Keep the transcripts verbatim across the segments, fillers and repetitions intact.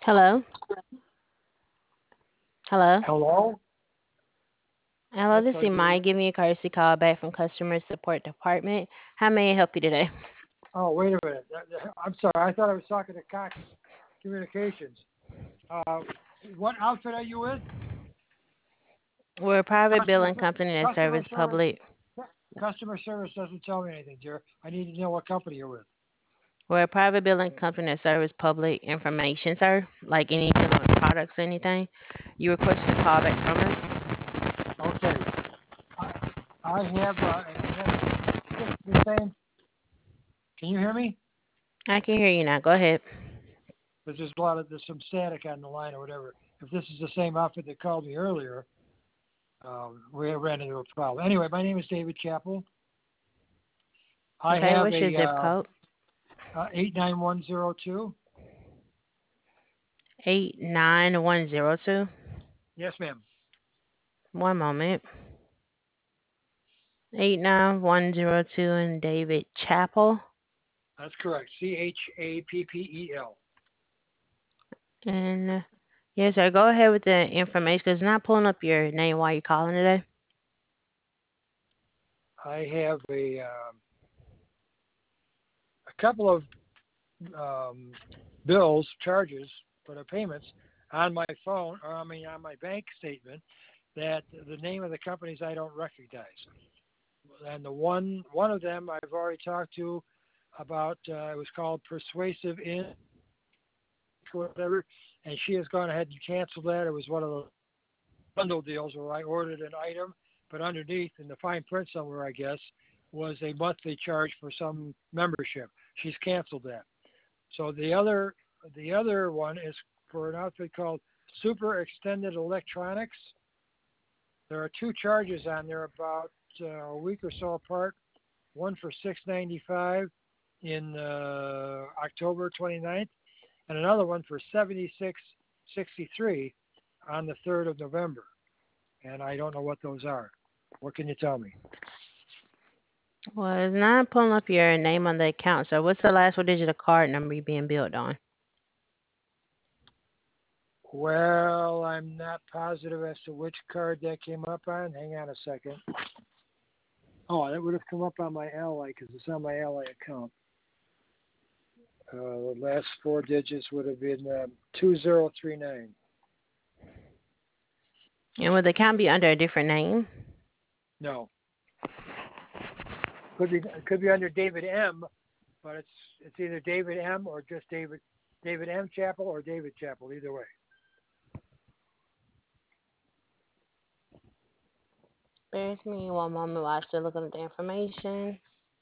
Hello? Hello? Hello? Hello, Yes, this sir. is You. Maya giving you a courtesy call back from Customer Support Department. How may I help you today? Oh, wait a minute. Uh, uh, I'm sorry. I thought I was talking to Cox Communications. Uh, what outfit are you with? We're a private Customer billing ser- company that customer service service. public. Customer service doesn't tell me anything, dear. I need to know what company you're with. We're a private billing company that service public information, sir, like any billing products or anything. You requested a call back from us? Okay. I, I have. Uh, I have. Is this the same? Can you hear me? I can hear you now. Go ahead. There's just a lot of there's some static on the line or whatever. If this is the same outfit that called me earlier, um, we ran into a problem. Anyway, my name is David Chappell. I Okay, have what's your a zip uh, code? uh, eight nine one zero two. eight nine one zero two. Yes, ma'am. One moment. eight nine one zero two and David Chapel. That's correct. C H A P P E L. And yes, sir. Go ahead with the information because it's not pulling up your name while you're calling today. I have a um, a couple of um, bills, charges for the payments on my phone, or I mean on my bank statement, that the name of the companies I don't recognize. And the one one of them I've already talked to about. Uh, it was called Persuasive Inn, or whatever, and she has gone ahead and canceled that. It was one of the bundle deals where I ordered an item, but underneath in the fine print somewhere, I guess, was a monthly charge for some membership. She's canceled that. So the other the other one is for an outfit called Super Extended Electronics. There are two charges on there about uh, a week or so apart. One for six ninety-five in uh, October twenty-ninth, and another one for seventy-six sixty-three on the third of November. And I don't know what those are. What can you tell me? Well, it's not pulling up your name on the account. So what's the last four digit of card number you're being billed on? Well, I'm not positive as to which card that came up on. Hang on a second. Oh, that would have come up on my Ally because it's on my Ally account. Uh, the last four digits would have been um, two zero three nine. And would the account be under a different name? No, could be it could be under David M, but it's it's either David M or just David David M Chapel or David Chapel. Either way. Bear with me one moment while I still looking at the information.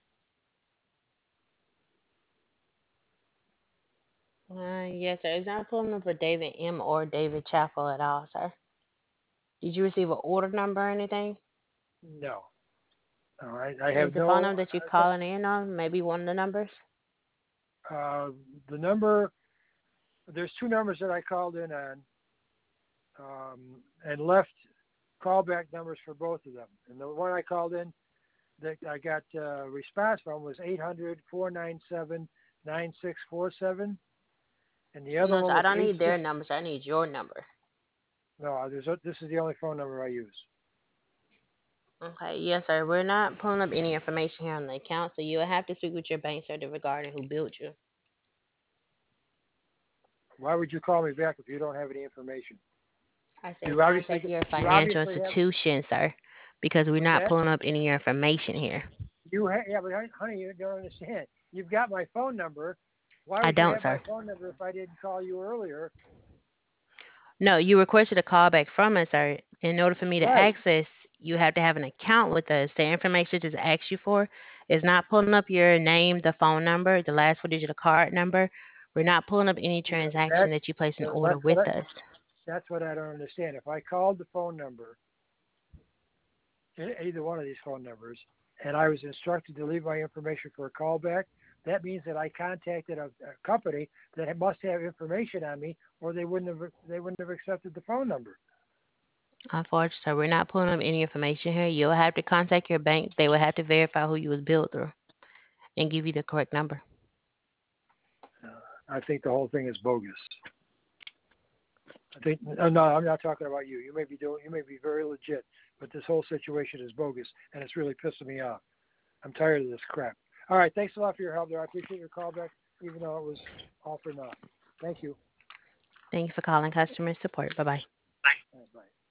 Uh, yes, sir. It's not pulling up for David M or David Chapel at all, sir. Did you receive an order number or anything? No, no, I, I Is have the phone no. number that you're calling in on maybe one of the numbers? Uh, the number there's two numbers that I called in on um, and left callback numbers for both of them. And the one I called in that I got uh, response from was eight hundred four nine seven nine six four seven, and the other No, one sir. I was don't eight need their six. numbers. I need your number. No, there's a, this is the only phone number I use. Okay, yes, sir. We're not pulling up any information here on the account, so you'll have to speak with your bank sir regarding who billed you. Why would you call me back if you don't have any information? I said You obviously contact your you financial obviously have. institution, sir, because we're What's not that? pulling up any information here. You ha- yeah, but honey, you don't understand. You've got my phone number. Why I would you don't, have my sir. phone number if I didn't call you earlier? No, you requested a call back from us, sir. In order for me to Right. access, you have to have an account with us. The information just asked you for is not pulling up your name, the phone number, the last four digit of card number. We're not pulling up any Yeah, transaction that's that you place an order that's what with I us. that's what I don't understand. If I called the phone number, e- either one of these phone numbers, and I was instructed to leave my information for a callback, that means that I contacted a, a company that must have information on me, or they wouldn't have they wouldn't have accepted the phone number. Unfortunately, sir, we're not pulling up any information here. You'll have to contact your bank. They will have to verify who you was billed through and give you the correct number. Uh, I think the whole thing is bogus. I think no, no, I'm not talking about you. You may be doing, you may be very legit, but this whole situation is bogus, and it's really pissing me off. I'm tired of this crap. All right, thanks a lot for your help there. I appreciate your call back, even though it was all for naught. Thank you. Thank you for calling customer support. Bye bye. All right, bye.